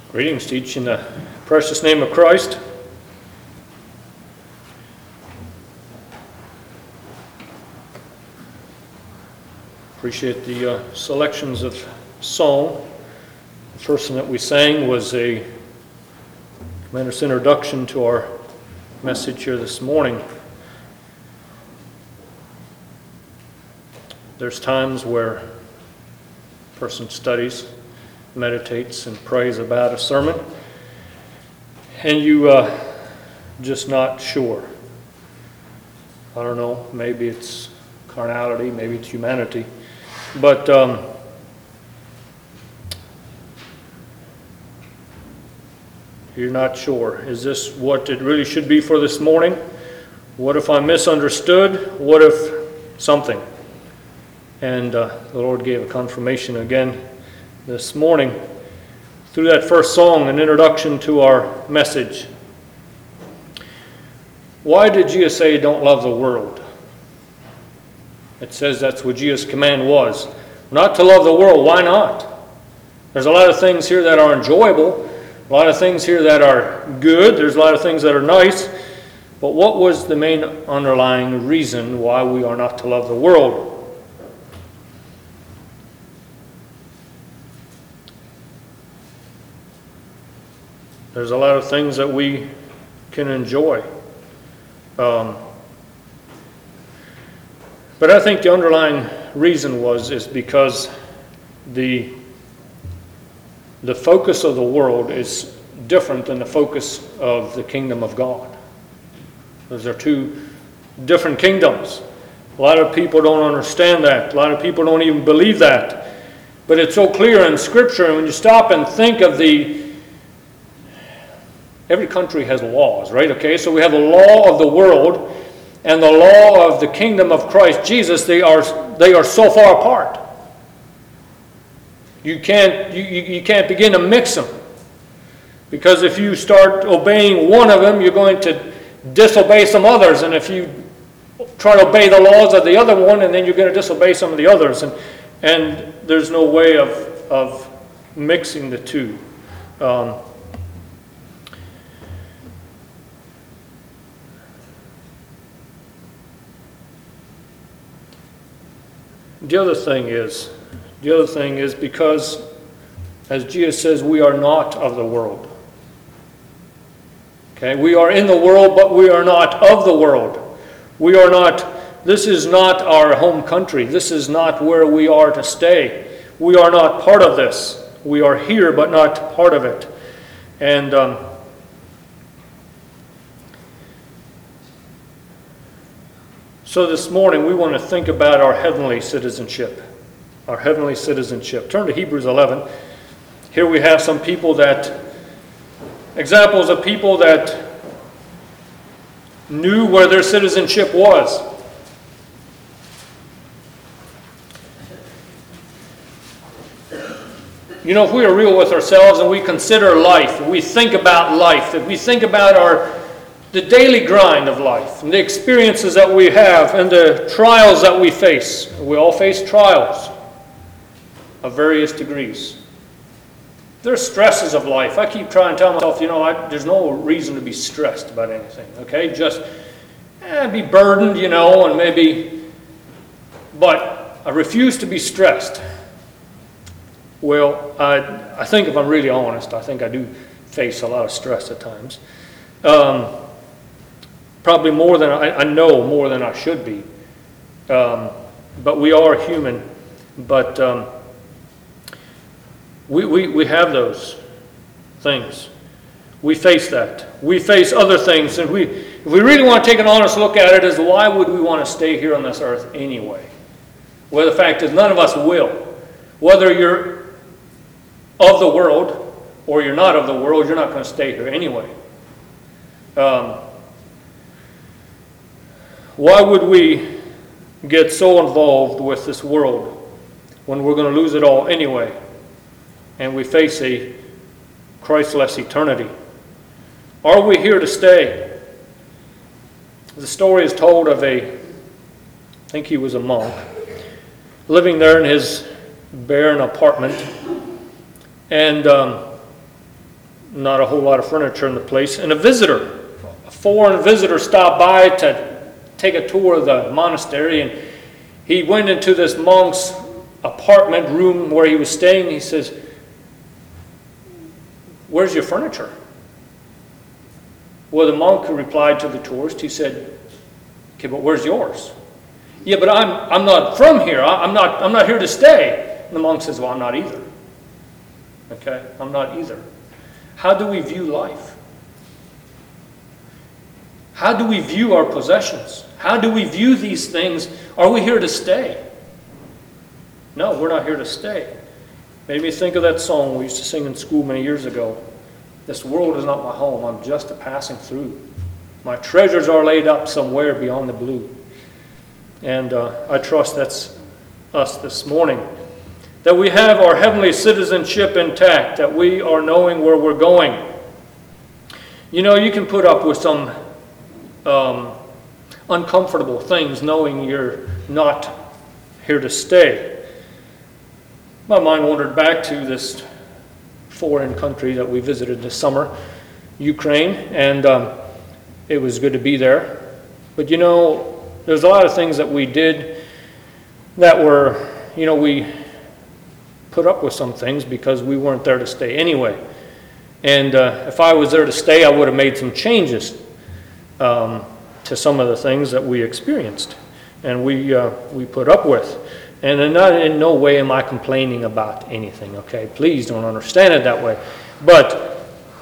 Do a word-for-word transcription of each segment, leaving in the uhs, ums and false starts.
Greetings to each in the precious name of Christ. Appreciate the uh, selections of song. The first one that we sang was a tremendous introduction to our message here this morning. There's times where a person studies, meditates, and prays about a sermon, and you uh, just not sure. I don't know, maybe it's carnality, maybe it's humanity, but um, you're not sure. Is this what it really should be for this morning? What if I misunderstood? What if something? And uh, the Lord gave a confirmation again this morning through that first song, an introduction to our message. Why did Jesus say don't love the world? It says that's what Jesus' command was. Not to love the world. Why not? There's a lot of things here that are enjoyable, a lot of things here that are good, there's a lot of things that are nice, but what was the main underlying reason why we are not to love the world? There's a lot of things that we can enjoy. Um, but I think the underlying reason was is because the, the focus of the world is different than the focus of the kingdom of God. Those are two different kingdoms. A lot of people don't understand that. A lot of people don't even believe that. But it's so clear in Scripture, and when you stop and think of the Every country has laws, right? Okay, so we have the law of the world and the law of the kingdom of Christ Jesus. They are they are so far apart. You can't you, you, you can't begin to mix them, because if you start obeying one of them, you're going to disobey some others, and if you try to obey the laws of the other one, and then you're going to disobey some of the others, and and there's no way of of mixing the two. Um, The other thing is, the other thing is because, as Jesus says, we are not of the world. Okay, we are in the world, but we are not of the world. We are not, this is not our home country. This is not where we are to stay. We are not part of this. We are here, but not part of it. And um, So this morning we want to think about our heavenly citizenship. Our heavenly citizenship. Turn to Hebrews eleven. Here we have some people that, examples of people that knew where their citizenship was. You know, if we are real with ourselves and we consider life, we think about life, if we think about our the daily grind of life, and the experiences that we have, and the trials that we face. We all face trials of various degrees. There's stresses of life. I keep trying to tell myself, you know, I, there's no reason to be stressed about anything, okay? Just eh, be burdened, you know, and maybe, but I refuse to be stressed. Well, I, I think if I'm really honest, I think I do face a lot of stress at times. Um, Probably more than I, I know, more than I should be. Um, but we are human. But um, we, we, we have those things. We face that. We face other things. And we, if we really want to take an honest look at it, is why would we want to stay here on this earth anyway? Well, the fact is none of us will. Whether you're of the world or you're not of the world, you're not going to stay here anyway. Um, Why would we get so involved with this world when we're going to lose it all anyway, and we face a Christless eternity? Are we here to stay? The story is told of a, I think he was a monk, living there in his barren apartment, and um, not a whole lot of furniture in the place. And a visitor, a foreign visitor, stopped by to take a tour of the monastery, and he went into this monk's apartment room where he was staying. He says, "Where's your furniture?" Well, the monk replied to the tourist. He said, "Okay, but where's yours?" "Yeah, but I'm I'm not from here. I, I'm not I'm not here to stay." And the monk says, "Well, I'm not either." Okay, I'm not either. How do we view life? How do we view our possessions? How do we view these things? Are we here to stay? No, we're not here to stay. Made me think of that song we used to sing in school many years ago. "This world is not my home, I'm just a passing through. My treasures are laid up somewhere beyond the blue." And uh, I trust that's us this morning. That we have our heavenly citizenship intact, that we are knowing where we're going. You know, you can put up with some um, uncomfortable things knowing you're not here to stay. My mind wandered back to this foreign country that we visited this summer, Ukraine, and um, it was good to be there. But you know, there's a lot of things that we did that were, you know, we put up with some things because we weren't there to stay anyway. And uh, if I was there to stay, I would have made some changes um, to some of the things that we experienced and we uh, we put up with. And in, not, in no way am I complaining about anything, okay? Please don't understand it that way. But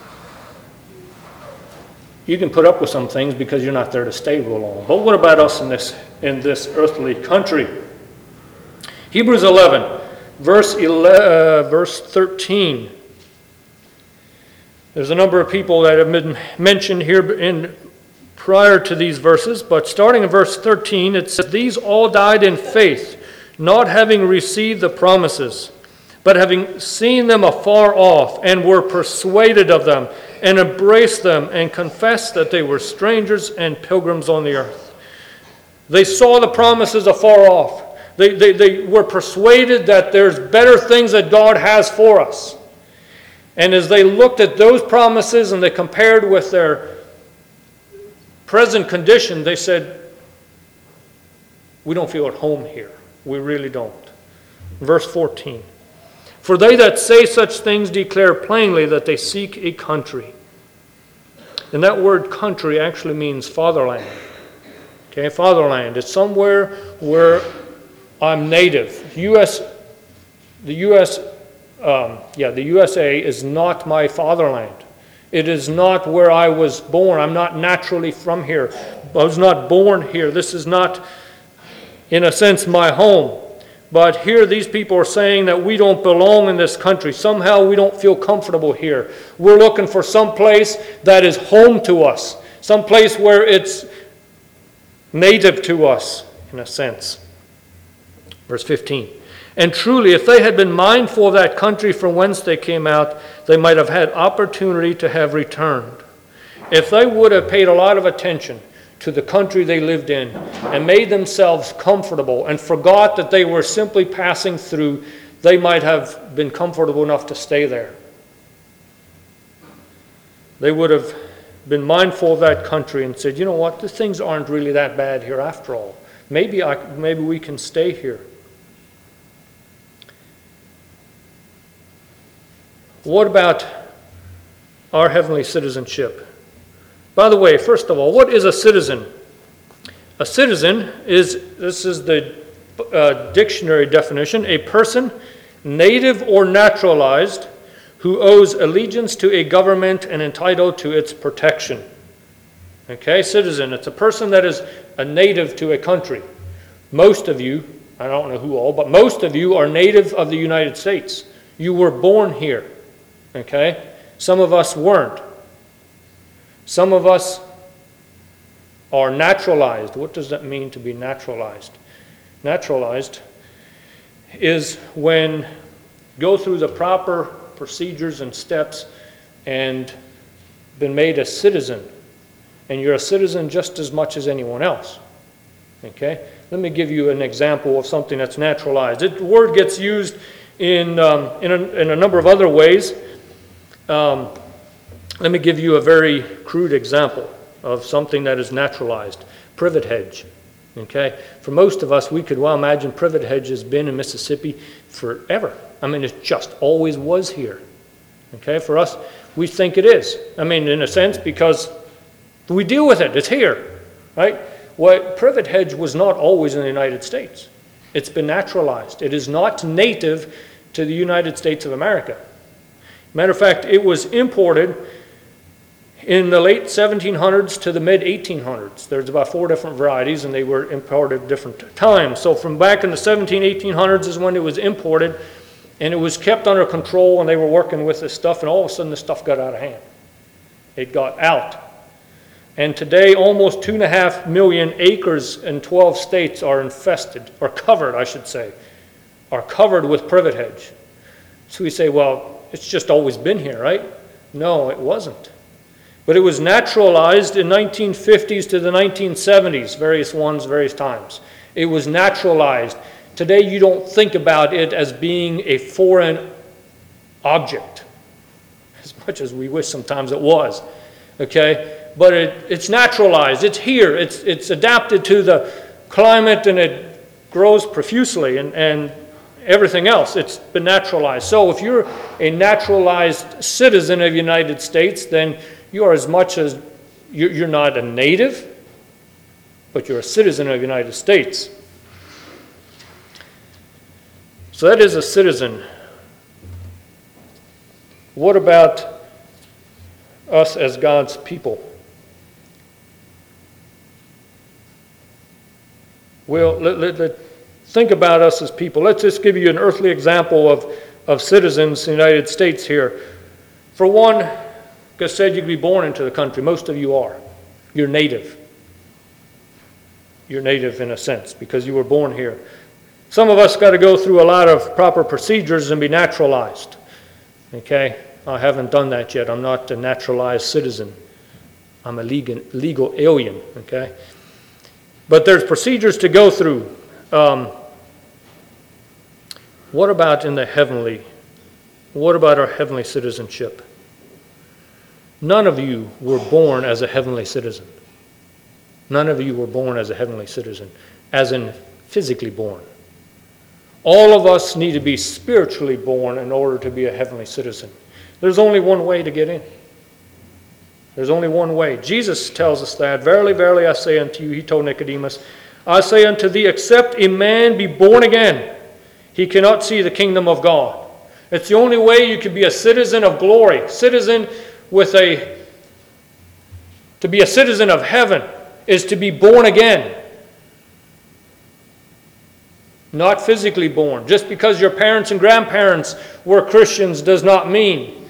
you can put up with some things because you're not there to stay real long. But what about us in this in this earthly country? Hebrews eleven, verse eleven, uh, verse thirteen. There's a number of people that have been mentioned here in prior to these verses, but starting in verse thirteen, it says, "These all died in faith, not having received the promises, but having seen them afar off, and were persuaded of them, and embraced them, and confessed that they were strangers and pilgrims on the earth." They saw the promises afar off. They, they, they were persuaded that there's better things that God has for us. And as they looked at those promises and they compared with their present condition, they said, "We don't feel at home here. We really don't." Verse fourteen. "For they that say such things declare plainly that they seek a country." And that word country actually means fatherland. Okay, fatherland. It's somewhere where I'm native. U S, the U S, um, yeah, the U S A is not my fatherland. It is not where I was born. I'm not naturally from here. I was not born here. This is not, in a sense, my home. But here these people are saying that we don't belong in this country. Somehow we don't feel comfortable here. We're looking for some place that is home to us. Some place where it's native to us, in a sense. Verse fifteen. "And truly, if they had been mindful of that country from whence they came out, they might have had opportunity to have returned." If they would have paid a lot of attention to the country they lived in and made themselves comfortable and forgot that they were simply passing through, they might have been comfortable enough to stay there. They would have been mindful of that country and said, "You know what, the things aren't really that bad here after all. Maybe I, maybe we can stay here." What about our heavenly citizenship? By the way, first of all, what is a citizen? A citizen is, this is the uh, dictionary definition, a person, native or naturalized, who owes allegiance to a government and entitled to its protection. Okay, citizen, it's a person that is a native to a country. Most of you, I don't know who all, but most of you are native of the United States. You were born here. Okay? Some of us weren't. Some of us are naturalized. What does that mean to be naturalized? Naturalized is when you go through the proper procedures and steps and been made a citizen. And you're a citizen just as much as anyone else. Okay? Let me give you an example of something that's naturalized. The word gets used in, um, in, a, in a number of other ways. Um, Let me give you a very crude example of something that is naturalized. Privet hedge. Okay? For most of us, we could well imagine privet hedge has been in Mississippi forever. I mean, it just always was here. Okay? For us, we think it is. I mean, in a sense, because we deal with it. It's here. Right? Well, privet hedge was not always in the United States. It's been naturalized. It is not native to the United States of America. Matter of fact, it was imported in the late seventeen hundreds to the mid eighteen hundreds. There's about four different varieties, and they were imported at different times. So from back in the seventeen, eighteen hundreds is when it was imported, and it was kept under control, and they were working with this stuff, and all of a sudden the stuff got out of hand. It got out. And today, almost two and a half million acres in twelve states are infested, or covered, I should say, are covered with privet hedge. So we say, well, it's just always been here, right? No, it wasn't. But it was naturalized in nineteen fifties to the nineteen seventies, various ones, various times. It was naturalized. Today you don't think about it as being a foreign object, as much as we wish sometimes it was. Okay? But it, it's naturalized. It's here. It's, it's adapted to the climate, and it grows profusely, and, and everything else. It's been naturalized. So if you're a naturalized citizen of the United States, then you are as much as, you're not a native, but you're a citizen of the United States. So that is a citizen. What about us as God's people? Well, let, let, let, think about us as people. Let's just give you an earthly example of, of citizens in the United States here. For one, God said you could be born into the country. Most of you are. You're native. You're native in a sense because you were born here. Some of us got to go through a lot of proper procedures and be naturalized. Okay? I haven't done that yet. I'm not a naturalized citizen. I'm a legal, legal alien. Okay? But there's procedures to go through. Um, what about in the heavenly? What about our heavenly citizenship? None of you were born as a heavenly citizen. None of you were born as a heavenly citizen, as in physically born. All of us need to be spiritually born in order to be a heavenly citizen. There's only one way to get in. There's only one way. Jesus tells us that. Verily, verily, I say unto you, he told Nicodemus, I say unto thee, except a man be born again, he cannot see the kingdom of God. It's the only way you can be a citizen of glory, citizen with a, to be a citizen of heaven is to be born again. Not physically born. Just because your parents and grandparents were Christians does not mean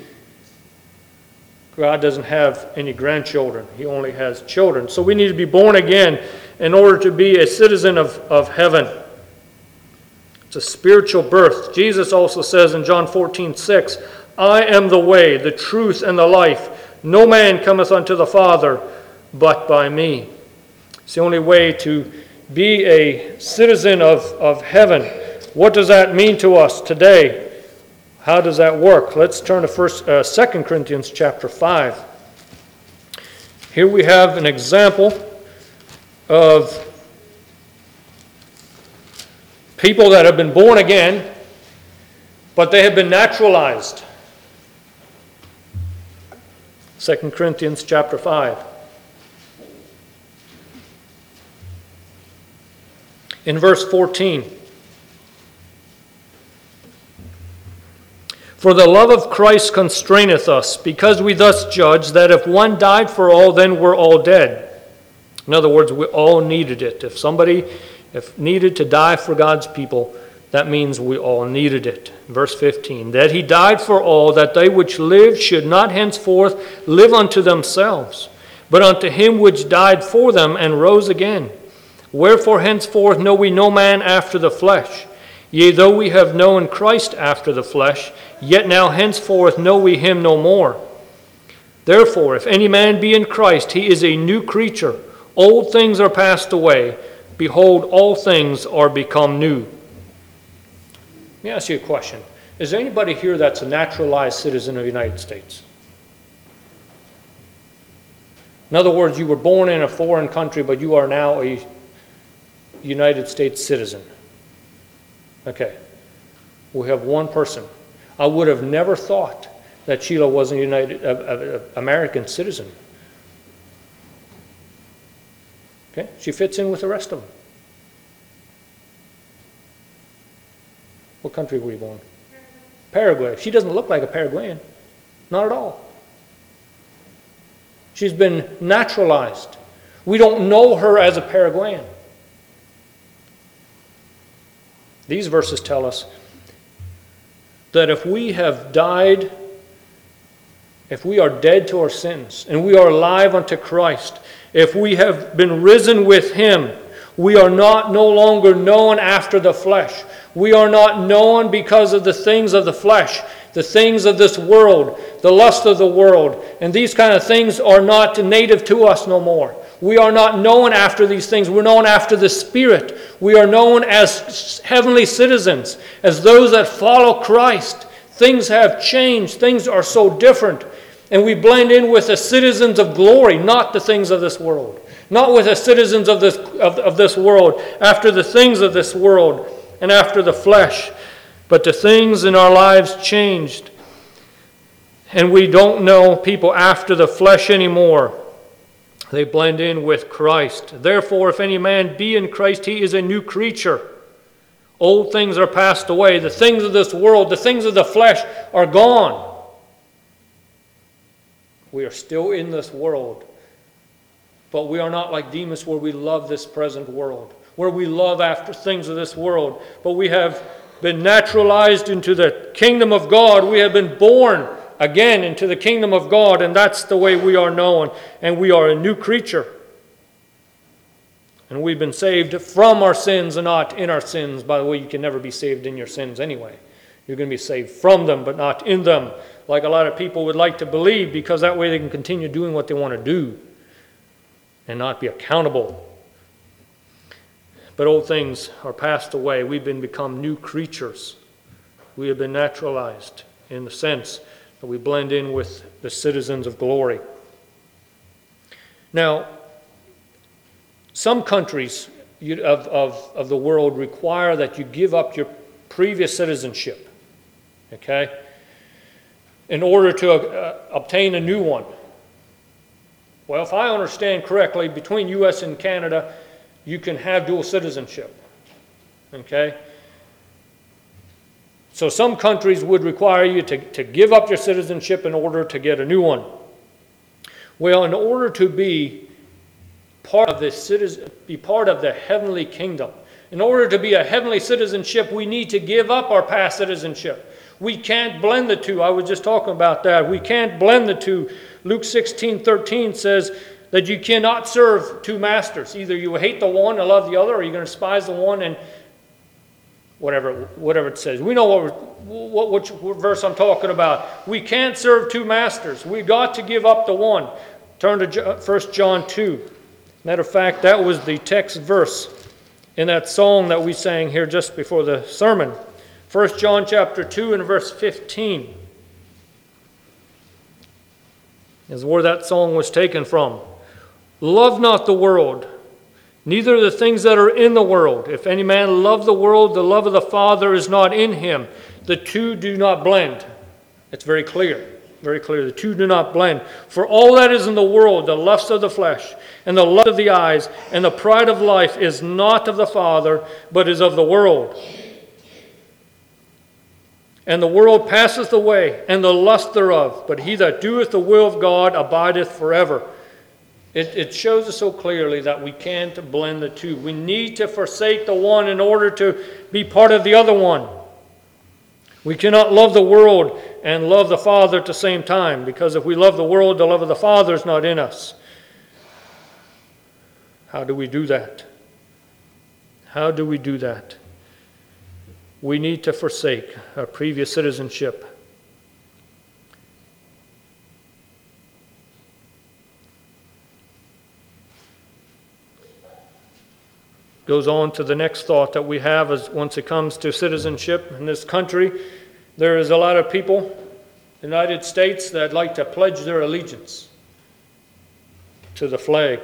God doesn't have any grandchildren. He only has children. So we need to be born again in order to be a citizen of, of heaven. It's a spiritual birth. Jesus also says in John fourteen six, I am the way, the truth, and the life. No man cometh unto the Father but by me. It's the only way to be a citizen of, of heaven. What does that mean to us today? How does that work? Let's turn to first, uh, Second Corinthians chapter five. Here we have an example of people that have been born again, but they have been naturalized. Second Corinthians chapter five. In verse fourteen. For the love of Christ constraineth us, because we thus judge that if one died for all, then we're all dead. In other words, we all needed it. If somebody if needed to die for God's people, that means we all needed it. Verse fifteen, that he died for all, that they which live should not henceforth live unto themselves, but unto him which died for them and rose again. Wherefore henceforth know we no man after the flesh. Yea, though we have known Christ after the flesh, yet now henceforth know we him no more. Therefore, if any man be in Christ, he is a new creature. Old things are passed away. Behold, all things are become new. Let me ask you a question. Is there anybody here that's a naturalized citizen of the United States? In other words, you were born in a foreign country, but you are now a United States citizen. Okay. We have one person. I would have never thought that Sheila was a United a, a, a American citizen. Okay? She fits in with the rest of them. What country were you born? Paraguay. She doesn't look like a Paraguayan. Not at all. She's been naturalized. We don't know her as a Paraguayan. These verses tell us that if we have died, if we are dead to our sins, and we are alive unto Christ, if we have been risen with Him, we are not no longer known after the flesh. We are not known because of the things of the flesh, the things of this world, the lust of the world, and these kind of things are not native to us no more. We are not known after these things. We're known after the Spirit. We are known as heavenly citizens, as those that follow Christ. Things have changed. Things are so different. And we blend in with the citizens of glory, not the things of this world. Not with the citizens of this, of, of this world, after the things of this world and after the flesh. But the things in our lives changed. And we don't know people after the flesh anymore. They blend in with Christ. Therefore, if any man be in Christ, he is a new creature. Old things are passed away. The things of this world, the things of the flesh are gone. We are still in this world. But we are not like Demas, where we love this present world, where we love after things of this world. But we have been naturalized into the kingdom of God. We have been born again into the kingdom of God, and that's the way we are known. And we are a new creature. And we've been saved from our sins and not in our sins. By the way, you can never be saved in your sins anyway. You're going to be saved from them, but not in them, like a lot of people would like to believe, because that way they can continue doing what they want to do and not be accountable. But old things are passed away. We've been become new creatures. We have been naturalized in the sense that we blend in with the citizens of glory. Now, some countries of, of, of the world require that you give up your previous citizenship, okay, in order to uh, obtain a new one. Well, if I understand correctly, between U S and Canada, you can have dual citizenship, okay? So some countries would require you to, to give up your citizenship in order to get a new one. Well, in order to be part of the citizen, be part of the heavenly kingdom, in order to be a heavenly citizenship, we need to give up our past citizenship. We can't blend the two. I was just talking about that. We can't blend the two. Luke sixteen thirteen says that you cannot serve two masters. Either you hate the one and love the other, or you're going to despise the one and whatever whatever it says. We know what, what which verse I'm talking about. We can't serve two masters. We got to give up the one. Turn to First John two. Matter of fact, that was the text verse in that song that we sang here just before the sermon. First John chapter two and verse fifteen is where that song was taken from. Love not the world, neither the things that are in the world. If any man love the world, the love of the Father is not in him. The two do not blend. It's very clear, very clear. The two do not blend. For all that is in the world, the lust of the flesh, and the lust of the eyes, and the pride of life, is not of the Father, but is of the world. And the world passeth away, and the lust thereof, but he that doeth the will of God abideth forever. It, it shows us so clearly that we can't blend the two. We need to forsake the one in order to be part of the other one. We cannot love the world and love the Father at the same time, because if we love the world, the love of the Father is not in us. How do we do that? How do we do that? We need to forsake our previous citizenship. Goes on to the next thought that we have as once it comes to citizenship in this country. There is a lot of people in the United States that like to pledge their allegiance to the flag.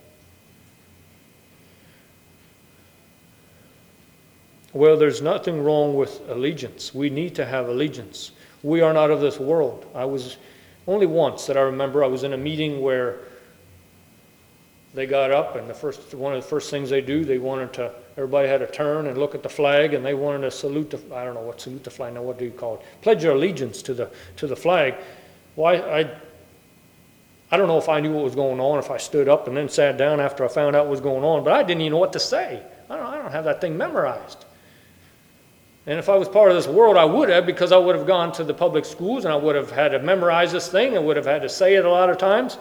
Well, there's nothing wrong with allegiance. We need to have allegiance. We are not of this world. I was only once that I remember I was in a meeting where they got up, and the first one of the first things they do, they wanted to, everybody had to turn and look at the flag, and they wanted to salute the, I don't know what salute the flag, now what do you call it? Pledge your allegiance to the to the flag. Why, well, I, I don't know if I knew what was going on, if I stood up and then sat down after I found out what was going on, but I didn't even know what to say. I don't, I don't have that thing memorized. And if I was part of this world, I would have, because I would have gone to the public schools and I would have had to memorize this thing. I would have had to say it a lot of times.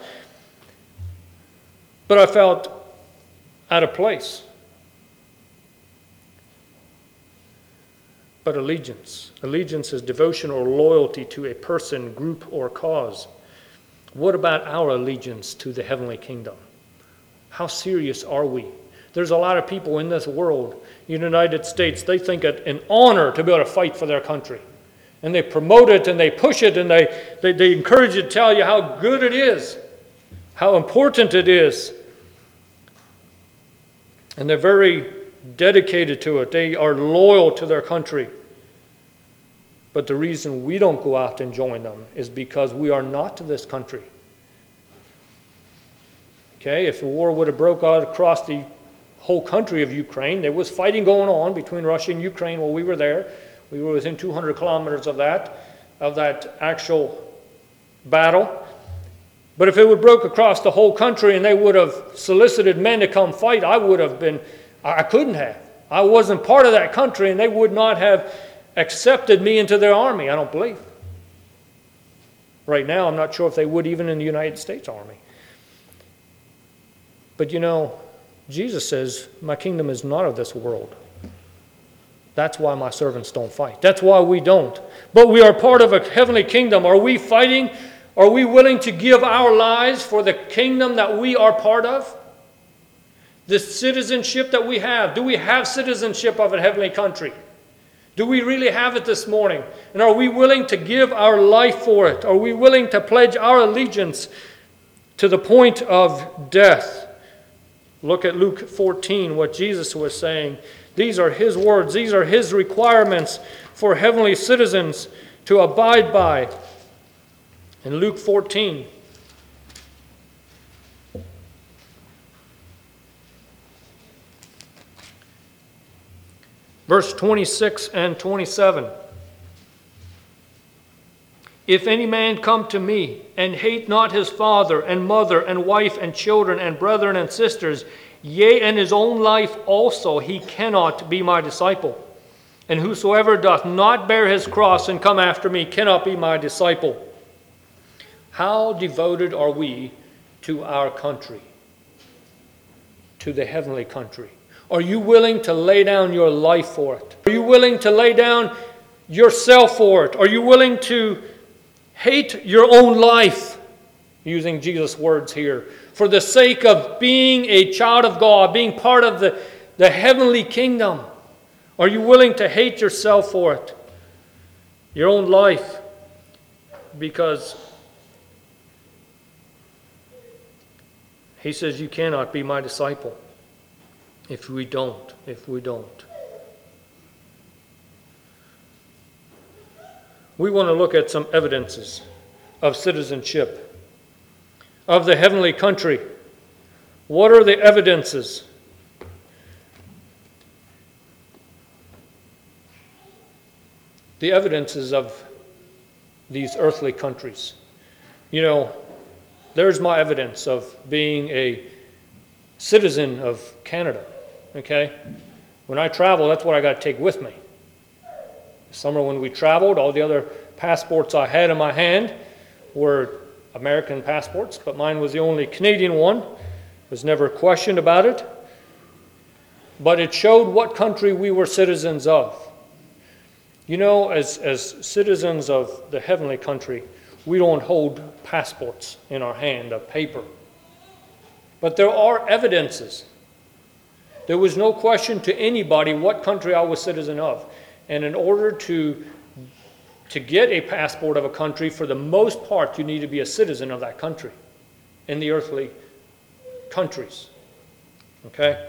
But I felt out of place. But allegiance. Allegiance is devotion or loyalty to a person, group, or cause. What about our allegiance to the heavenly kingdom? How serious are we? There's a lot of people in this world, in the United States, they think it an honor to be able to fight for their country. And they promote it and they push it and they, they, they encourage you to tell you how good it is, how important it is. And they're very dedicated to it. They are loyal to their country. But the reason we don't go out and join them is because we are not to this country. Okay, if the war would have broke out across the whole country of Ukraine, there was fighting going on between Russia and Ukraine while we were there. We were within two hundred kilometers of that, of that actual battle. But if it would broke across the whole country and they would have solicited men to come fight, I would have been, I couldn't have. I wasn't part of that country and they would not have accepted me into their army, I don't believe. Right now, I'm not sure if they would even in the United States Army. But you know, Jesus says, my kingdom is not of this world. That's why my servants don't fight. That's why we don't. But we are part of a heavenly kingdom. Are we fighting? Are we willing to give our lives for the kingdom that we are part of? The citizenship that we have. Do we have citizenship of a heavenly country? Do we really have it this morning? And are we willing to give our life for it? Are we willing to pledge our allegiance to the point of death? Look at Luke fourteen, what Jesus was saying. These are his words. These are his requirements for heavenly citizens to abide by. In Luke fourteen, verse twenty-six and twenty-seven. If any man come to me and hate not his father and mother and wife and children and brethren and sisters, yea, and his own life also, he cannot be my disciple. And whosoever doth not bear his cross and come after me cannot be my disciple. How devoted are we to our country, to the heavenly country? Are you willing to lay down your life for it? Are you willing to lay down yourself for it? Are you willing to hate your own life, using Jesus' words here, for the sake of being a child of God, being part of the, the heavenly kingdom? Are you willing to hate yourself for it, your own life? Because he says you cannot be my disciple if we don't, if we don't. We want to look at some evidences of citizenship, of the heavenly country. What are the evidences? The evidences of these earthly countries. You know, there's my evidence of being a citizen of Canada, okay? When I travel, that's what I got to take with me. Summer when we traveled, all the other passports I had in my hand were American passports, but mine was the only Canadian one. Was never questioned about it. But it showed what country we were citizens of. You know, as, as citizens of the heavenly country, we don't hold passports in our hand of paper. But there are evidences. There was no question to anybody what country I was citizen of. And in order to, to get a passport of a country, for the most part, you need to be a citizen of that country in the earthly countries. Okay?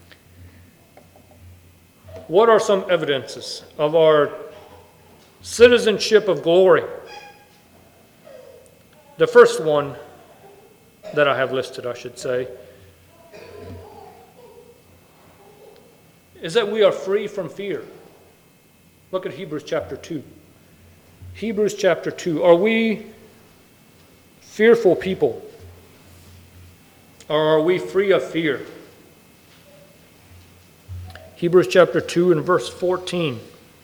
What are some evidences of our citizenship of glory? The first one that I have listed, I should say, is that we are free from fear. Look at Hebrews chapter two. Hebrews chapter two. Are we fearful people? Or are we free of fear? Hebrews chapter two and verse fourteen.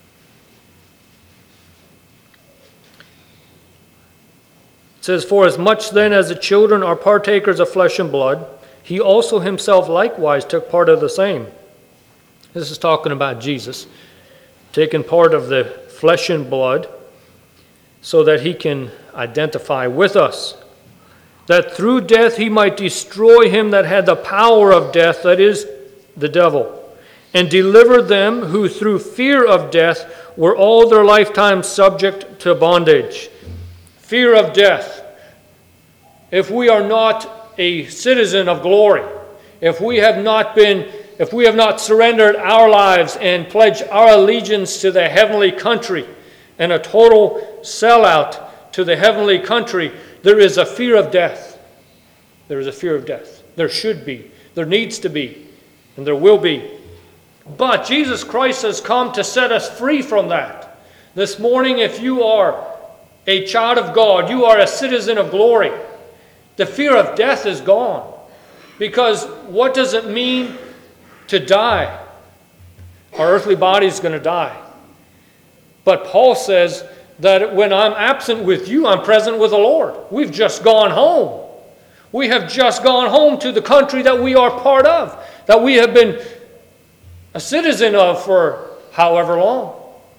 It says, "For as much then as the children are partakers of flesh and blood, he also himself likewise took part of the same." This is talking about Jesus, taking part of the flesh and blood so that he can identify with us, that through death he might destroy him that had the power of death, that is, the devil, and deliver them who through fear of death were all their lifetime subject to bondage. Fear of death. If we are not a citizen of glory, if we have not been, if we have not surrendered our lives and pledged our allegiance to the heavenly country and a total sellout to the heavenly country, there is a fear of death. There is a fear of death. There should be. There needs to be. And there will be. But Jesus Christ has come to set us free from that. This morning, if you are a child of God, you are a citizen of glory, the fear of death is gone. Because what does it mean to die? Our earthly body is going to die. But Paul says that when I'm absent with you, I'm present with the Lord. We've just gone home. We have just gone home to the country that we are part of, that we have been a citizen of for however long.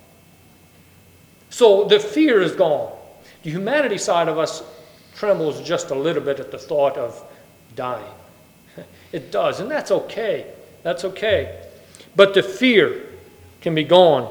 So the fear is gone. The humanity side of us trembles just a little bit at the thought of dying. It does, and that's okay. That's okay. But the fear can be gone.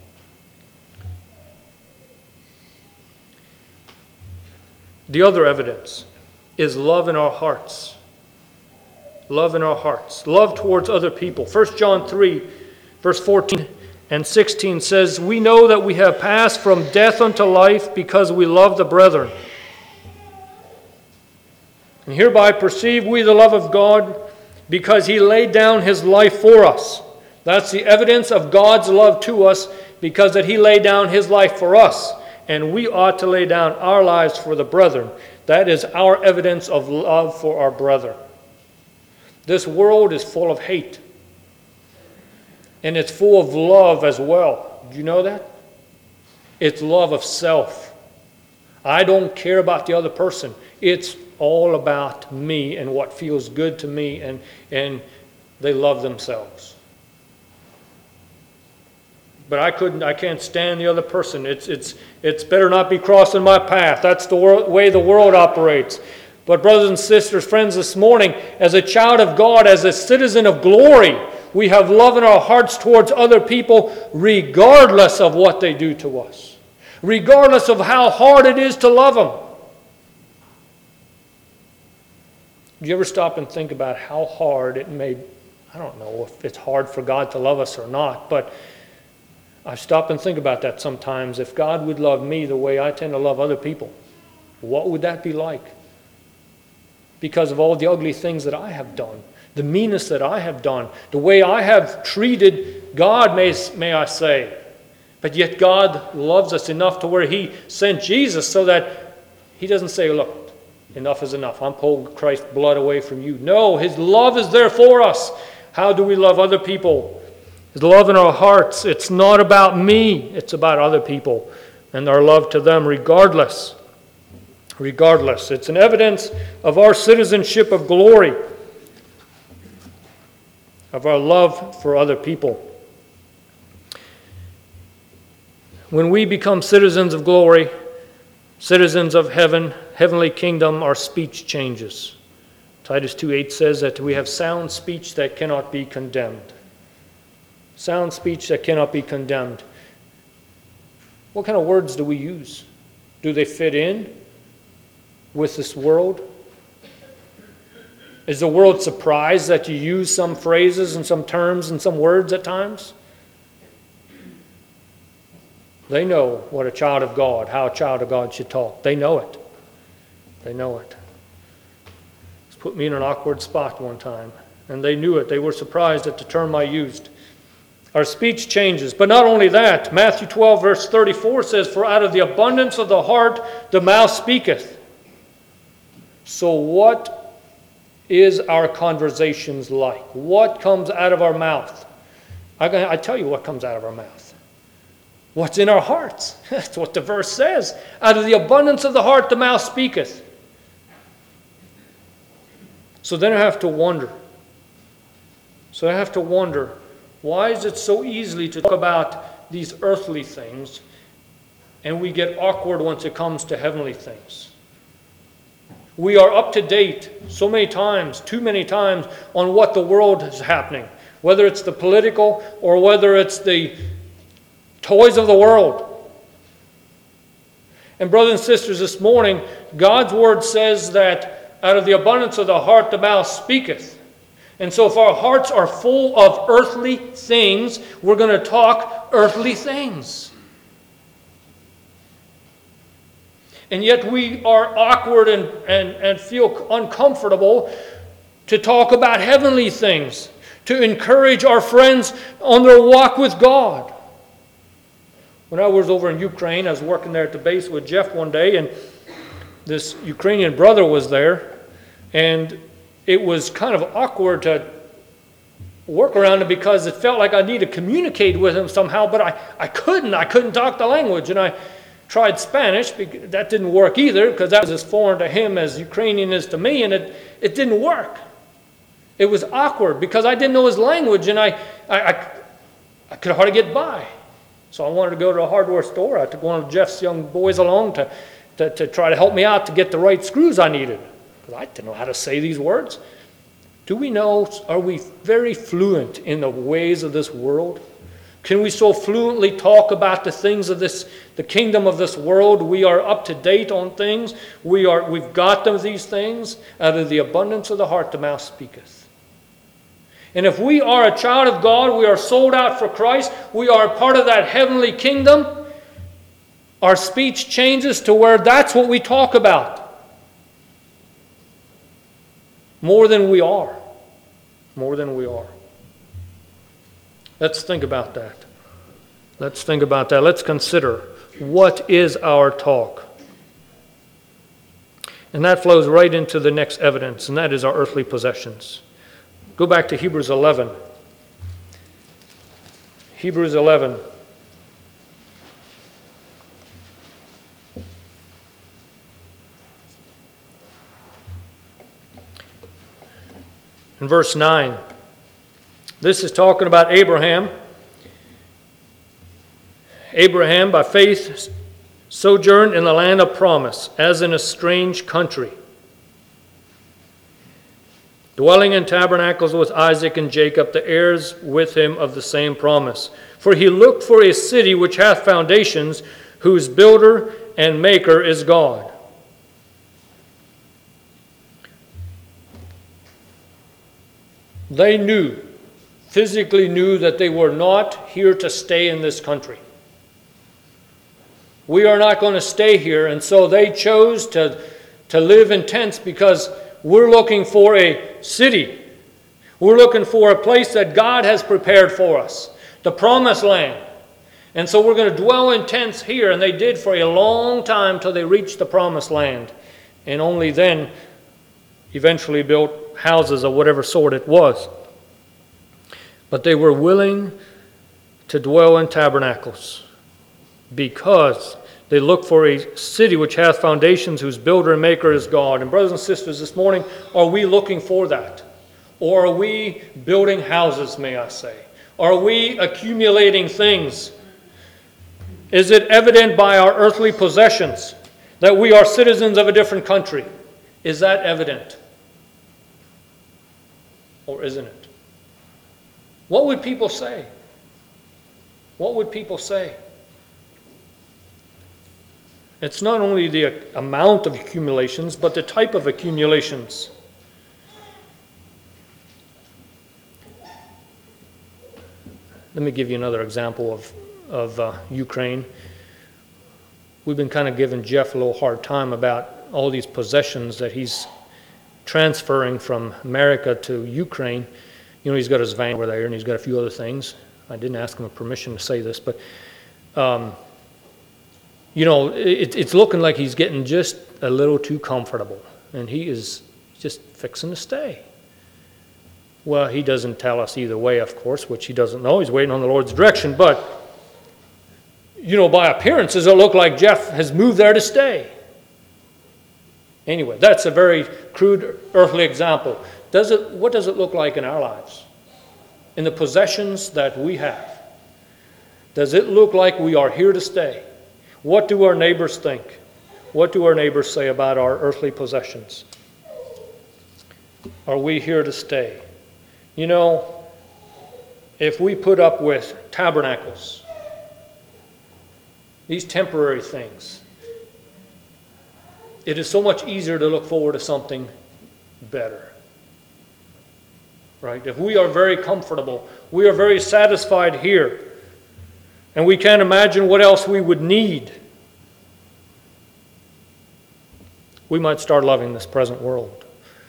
The other evidence is love in our hearts. Love in our hearts. Love towards other people. First John three, verse fourteen and sixteen says, "We know that we have passed from death unto life because we love the brethren. And hereby perceive we the love of God, because he laid down his life for us." That's the evidence of God's love to us, because that he laid down his life for us. And we ought to lay down our lives for the brethren. That is our evidence of love for our brother. This world is full of hate. And it's full of love as well. Do you know that? It's love of self. I don't care about the other person. It's all about me and what feels good to me, and, and they love themselves. But I couldn't, I can't stand the other person. It's, it's, it's better not be crossing my path. That's the wor- way the world operates. But brothers and sisters, friends, this morning, as a child of God, as a citizen of glory, we have love in our hearts towards other people regardless of what they do to us. Regardless of how hard it is to love them. Do you ever stop and think about how hard it may, I don't know if it's hard for God to love us or not, but I stop and think about that sometimes. If God would love me the way I tend to love other people, what would that be like? Because of all the ugly things that I have done, the meanness that I have done, the way I have treated God, may, may I say. But yet God loves us enough to where he sent Jesus so that he doesn't say, look, enough is enough. I'm pulling Christ's blood away from you. No, his love is there for us. How do we love other people? His love in our hearts. It's not about me. It's about other people and our love to them regardless. Regardless. It's an evidence of our citizenship of glory, of our love for other people. When we become citizens of glory, citizens of heaven, heavenly kingdom, our speech changes. Titus two eight says that we have sound speech that cannot be condemned. Sound speech that cannot be condemned. What kind of words do we use? Do they fit in with this world? Is the world surprised that you use some phrases and some terms and some words at times? They know what a child of God, how a child of God should talk. They know it. They know it. It's put me in an awkward spot one time, and they knew it. They were surprised at the term I used. Our speech changes. But not only that, Matthew twelve, verse thirty-four says, "For out of the abundance of the heart the mouth speaketh." So what is our conversations like? What comes out of our mouth? I, I tell you what comes out of our mouth. What's in our hearts? That's what the verse says. Out of the abundance of the heart the mouth speaketh. So then I have to wonder. So I have to wonder, why is it so easily to talk about these earthly things and we get awkward once it comes to heavenly things? We are up to date so many times, too many times, on what the world is happening, whether it's the political or whether it's the toys of the world. And brothers and sisters, this morning, God's word says that out of the abundance of the heart the mouth speaketh. And so if our hearts are full of earthly things, we're going to talk earthly things. And yet we are awkward and, and, and feel uncomfortable to talk about heavenly things, to encourage our friends on their walk with God. When I was over in Ukraine, I was working there at the base with Jeff one day, and this Ukrainian brother was there, and it was kind of awkward to work around him because it felt like I needed to communicate with him somehow, but I, I couldn't. I couldn't talk the language, and I tried Spanish. That didn't work either because that was as foreign to him as Ukrainian is to me, and it, it didn't work. It was awkward because I didn't know his language, and I, I, I, I could hardly get by. So I wanted to go to a hardware store. I took one of Jeff's young boys along to, to, to try to help me out to get the right screws I needed. Because I didn't know how to say these words. Do we know, are we very fluent in the ways of this world? Can we so fluently talk about the things of this, the kingdom of this world? We are up to date on things. We are, we've got them, these things. Out of the abundance of the heart the mouth speaketh. And if we are a child of God, we are sold out for Christ, we are a part of that heavenly kingdom, our speech changes to where that's what we talk about. More than we are. More than we are. Let's think about that. Let's think about that. Let's consider, what is our talk? And that flows right into the next evidence, and that is our earthly possessions. Go back to Hebrews eleven. Hebrews eleven. In verse nine. This is talking about Abraham. Abraham, by faith, sojourned in the land of promise, as in a strange country, dwelling in tabernacles with Isaac and Jacob, the heirs with him of the same promise. For he looked for a city which hath foundations, whose builder and maker is God. They knew, physically knew, that they were not here to stay in this country. We are not going to stay here, and so they chose to, to live in tents because we're looking for a city. We're looking for a place that God has prepared for us, the promised land. And so we're going to dwell in tents here, and they did for a long time till they reached the promised land, and only then eventually built houses of whatever sort it was. But they were willing to dwell in tabernacles because they look for a city which hath foundations, whose builder and maker is God. And brothers and sisters, this morning, are we looking for that? Or are we building houses, may I say? Are we accumulating things? Is it evident by our earthly possessions that we are citizens of a different country? Is that evident? Or isn't it? What would people say? What would people say? It's not only the amount of accumulations, but the type of accumulations. let me give you another example of, of uh, Ukraine. We've been kind of giving Jeff a little hard time about all these possessions that he's transferring from America to Ukraine. You know, he's got his van over there, and he's got a few other things. I didn't ask him permission to say this, but, um, you know, it, it's looking like he's getting just a little too comfortable, and he is just fixing to stay. Well, he doesn't tell us either way, of course, which he doesn't know. He's waiting on the Lord's direction, but, you know, by appearances, it looked like Jeff has moved there to stay. Anyway, that's a very crude earthly example. Does it, what does it look like in our lives? In the possessions that we have? Does it look like we are here to stay? What do our neighbors think? What do our neighbors say about our earthly possessions? Are we here to stay? You know, if we put up with tabernacles, these temporary things, it is so much easier to look forward to something better. Right? If we are very comfortable, we are very satisfied here, and we can't imagine what else we would need, we might start loving this present world.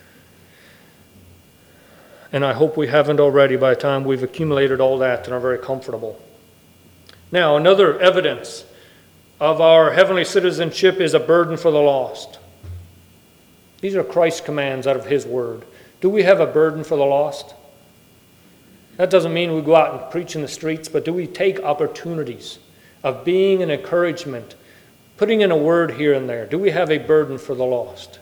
And I hope we haven't already by the time we've accumulated all that and are very comfortable. Now, another evidence of our heavenly citizenship is a burden for the lost. These are Christ's commands out of His Word. Do we have a burden for the lost? That doesn't mean we go out and preach in the streets, but do we take opportunities of being an encouragement, putting in a word here and there? Do we have a burden for the lost?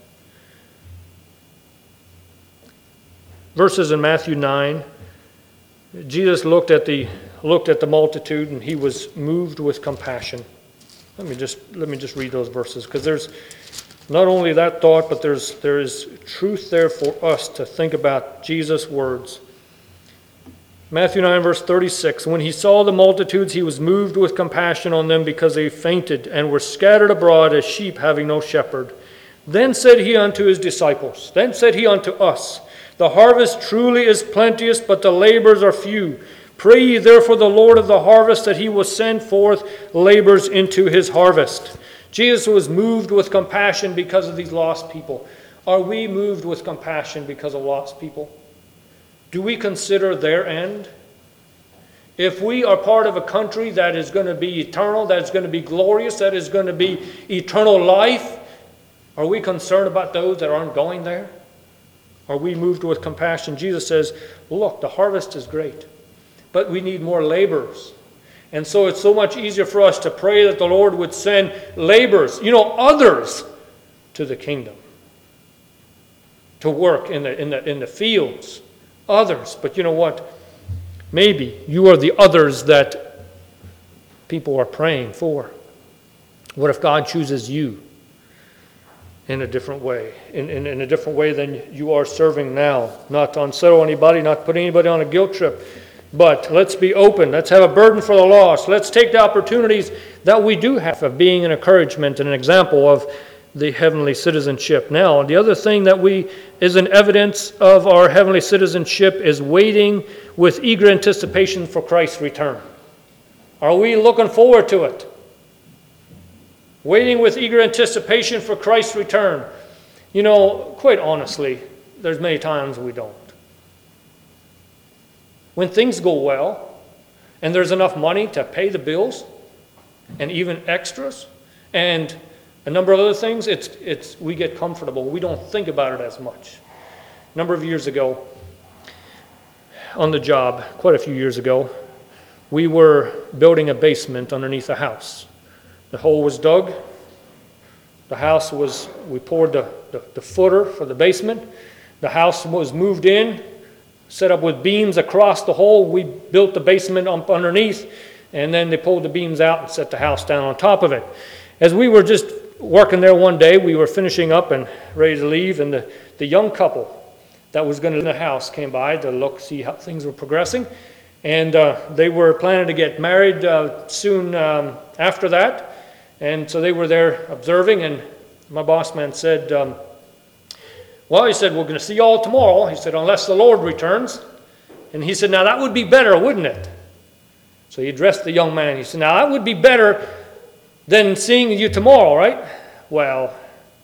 Verses in Matthew nine, Jesus looked at the looked at the multitude, and He was moved with compassion. Let me just let me just read those verses, because there's not only that thought, but there's there is truth there for us to think about Jesus' words. Matthew nine, verse thirty-six, when He saw the multitudes, He was moved with compassion on them, because they fainted and were scattered abroad as sheep having no shepherd. Then said He unto His disciples, then said He unto us, the harvest truly is plenteous, but the laborers are few. Pray ye therefore the Lord of the harvest that He will send forth laborers into His harvest. Jesus was moved with compassion because of these lost people. Are we moved with compassion because of lost people? Do we consider their end? If we are part of a country that is going to be eternal, that is going to be glorious, that is going to be eternal life, are we concerned about those that aren't going there? Are we moved with compassion? Jesus says, look, the harvest is great, but we need more laborers. And so it's so much easier for us to pray that the Lord would send laborers, you know, others to the kingdom, to work in the, in the, in the fields. Others. But you know what? Maybe you are the others that people are praying for. What if God chooses you in a different way, in, in, in a different way than you are serving now? Not to unsettle anybody, not to put anybody on a guilt trip, but let's be open. Let's have a burden for the lost. Let's take the opportunities that we do have of being an encouragement and an example of the heavenly citizenship. Now, the other thing that we is an evidence of our heavenly citizenship is waiting with eager anticipation for Christ's return. Are we looking forward to it? Waiting with eager anticipation for Christ's return. You know, quite honestly, there's many times we don't. When things go well, and there's enough money to pay the bills, and even extras, and a number of other things, it's, it's, we get comfortable. We don't think about it as much. A number of years ago, on the job, quite a few years ago, we were building a basement underneath a house. The hole was dug. The house was, we poured the, the, the footer for the basement. The house was moved in, set up with beams across the hole. We built the basement up underneath, and then they pulled the beams out and set the house down on top of it. As we were just working there one day, we were finishing up and ready to leave, and the, the young couple that was going to in the house came by to look, see how things were progressing. And uh, they were planning to get married uh, soon um, after that. And so they were there observing, and my boss man said, um, well, he said, we're going to see you all tomorrow. He said, unless the Lord returns. And he said, now that would be better, wouldn't it? So he addressed the young man. He said, now that would be better than seeing you tomorrow, right? Well,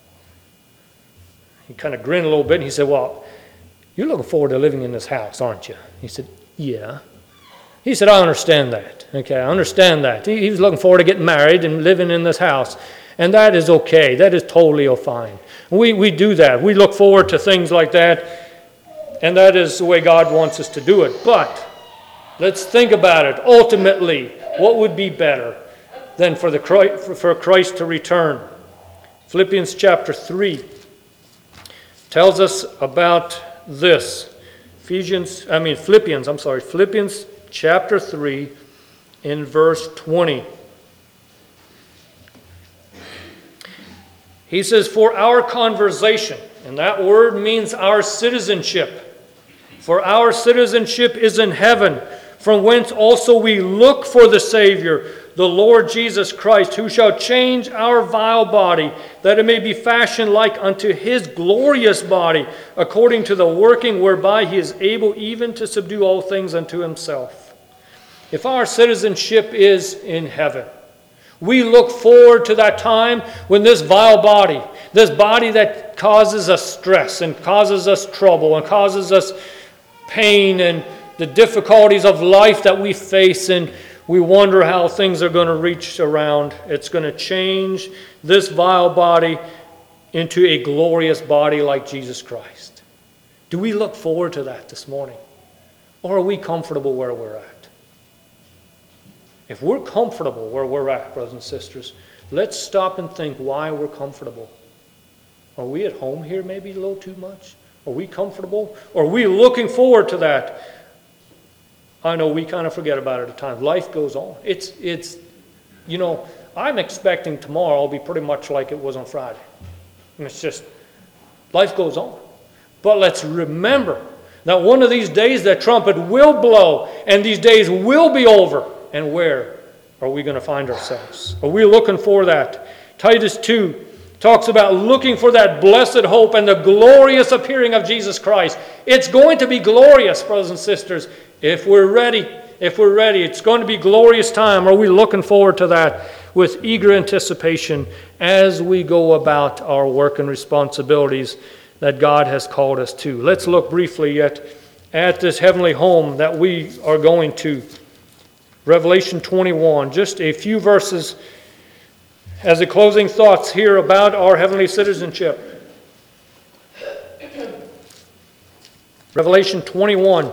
he kind of grinned a little bit, and he said, well, you're looking forward to living in this house, aren't you? He said, yeah. He said, I understand that. Okay, I understand that. He, he was looking forward to getting married and living in this house. And that is okay. That is totally fine. We, we do that. We look forward to things like that. And that is the way God wants us to do it. But let's think about it. Ultimately, what would be better than for, the, for Christ to return? Philippians chapter three tells us about this. Ephesians, I mean Philippians, I'm sorry, Philippians chapter three in verse twenty. He says, for our conversation, and that word means our citizenship. For our citizenship is in heaven, from whence also we look for the Savior, the Lord Jesus Christ, who shall change our vile body, that it may be fashioned like unto his glorious body, according to the working whereby he is able even to subdue all things unto himself. If our citizenship is in heaven, we look forward to that time when this vile body, this body that causes us stress and causes us trouble and causes us pain and the difficulties of life that we face, and we wonder how things are going to reach around. It's going to change this vile body into a glorious body like Jesus Christ. Do we look forward to that this morning? Or are we comfortable where we're at? If we're comfortable where we're at, brothers and sisters, let's stop and think why we're comfortable. Are we at home here maybe a little too much? Are we comfortable? Or are we looking forward to that? I know we kind of forget about it at times. Life goes on. It's, it's, you know, I'm expecting tomorrow will be pretty much like it was on Friday. And it's just, life goes on. But let's remember that one of these days that trumpet will blow, and these days will be over. And where are we going to find ourselves? Are we looking for that? Titus two talks about looking for that blessed hope and the glorious appearing of Jesus Christ. It's going to be glorious, brothers and sisters, if we're ready. If we're ready, it's going to be glorious time. Are we looking forward to that with eager anticipation as we go about our work and responsibilities that God has called us to? Let's look briefly at, at this heavenly home that we are going to. Revelation twenty-one, just a few verses as the closing thoughts here about our heavenly citizenship. Revelation twenty-one,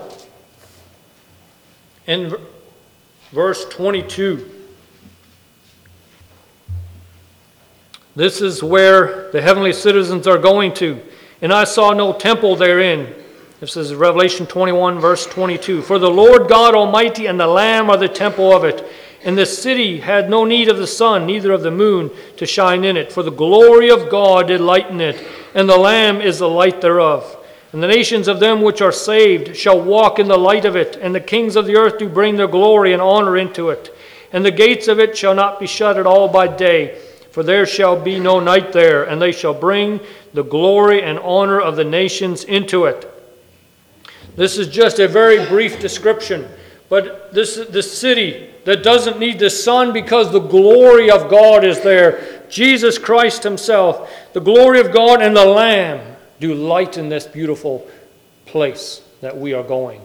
in verse twenty-two. This is where the heavenly citizens are going to. And I saw no temple therein. This is Revelation twenty-one, verse twenty-two. For the Lord God Almighty and the Lamb are the temple of it. And the city had no need of the sun, neither of the moon, to shine in it. For the glory of God did lighten it, and the Lamb is the light thereof. And the nations of them which are saved shall walk in the light of it, and the kings of the earth do bring their glory and honor into it. And the gates of it shall not be shut at all by day, for there shall be no night there, and they shall bring the glory and honor of the nations into it. This is just a very brief description, but this is the city that doesn't need the sun because the glory of God is there. Jesus Christ himself, the glory of God and the Lamb do light in this beautiful place that we are going.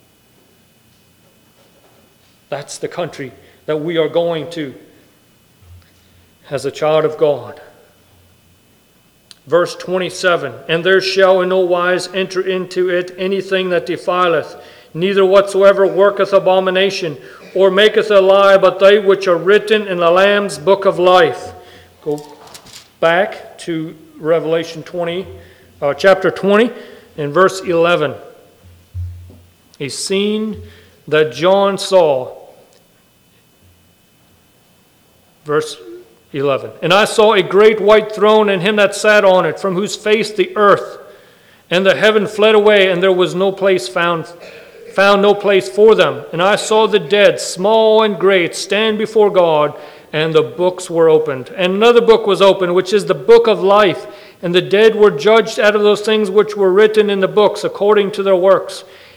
That's the country that we are going to as a child of God. Verse twenty-seven, and there shall in no wise enter into it anything that defileth, neither whatsoever worketh abomination, or maketh a lie, but they which are written in the Lamb's book of life. Go back to Revelation twenty, uh, chapter twenty, in verse eleven. A scene that John saw. Verse eleven. And I saw a great white throne, and him that sat on it, from whose face the earth and the heaven fled away, and there was no place found, found no place for them. And I saw the dead, small and great, stand before God, and the books were opened. And another book was opened, which is the book of life. And the dead were judged out of those things which were written in the books, according to their works.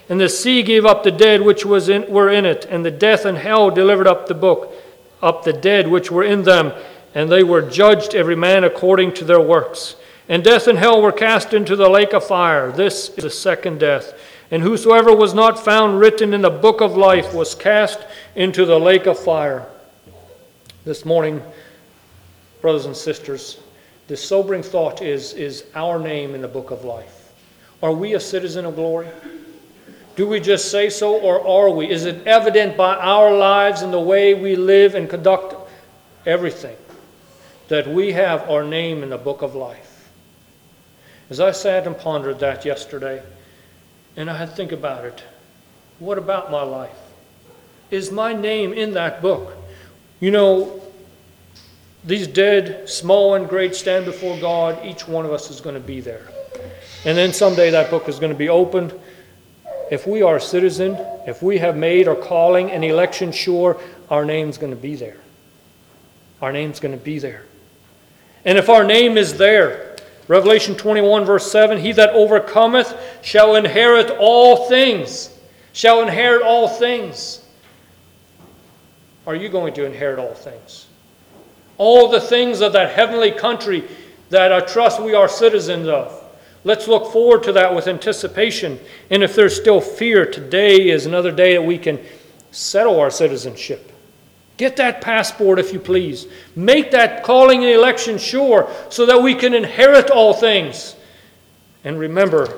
And the sea gave up the dead which was in, were in it, and the death and hell delivered up the book, up the dead which were in them, and they were judged every man according to their works. And death and hell were cast into the lake of fire. This is the second death. And whosoever was not found written in the book of life was cast into the lake of fire. This morning, brothers and sisters, the sobering thought is, is our name in the book of life. Are we a citizen of glory? Do we just say so, or are we? Is it evident by our lives and the way we live and conduct everything that we have our name in the book of life? As I sat and pondered that yesterday, and I had to think about it, what about my life? Is my name in that book? You know, these dead, small and great, stand before God. Each one of us is going to be there. And then someday that book is going to be opened. If we are a citizen, if we have made our calling and election sure, our name's going to be there. Our name's going to be there. And if our name is there, Revelation twenty-one verse seven, he that overcometh shall inherit all things. Shall inherit all things. Are you going to inherit all things? All the things of that heavenly country that I trust we are citizens of. Let's look forward to that with anticipation. And if there's still fear, today is another day that we can settle our citizenship. Get that passport, if you please. Make that calling and election sure so that we can inherit all things. And remember,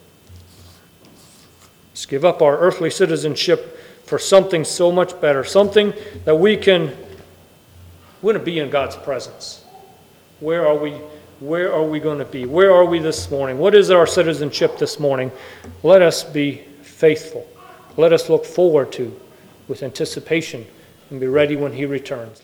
let's give up our earthly citizenship for something so much better, something that we can, we're going to be in God's presence. Where are we? Where are we going to be? Where are we this morning? What is our citizenship this morning? Let us be faithful. Let us look forward to with anticipation and be ready when he returns.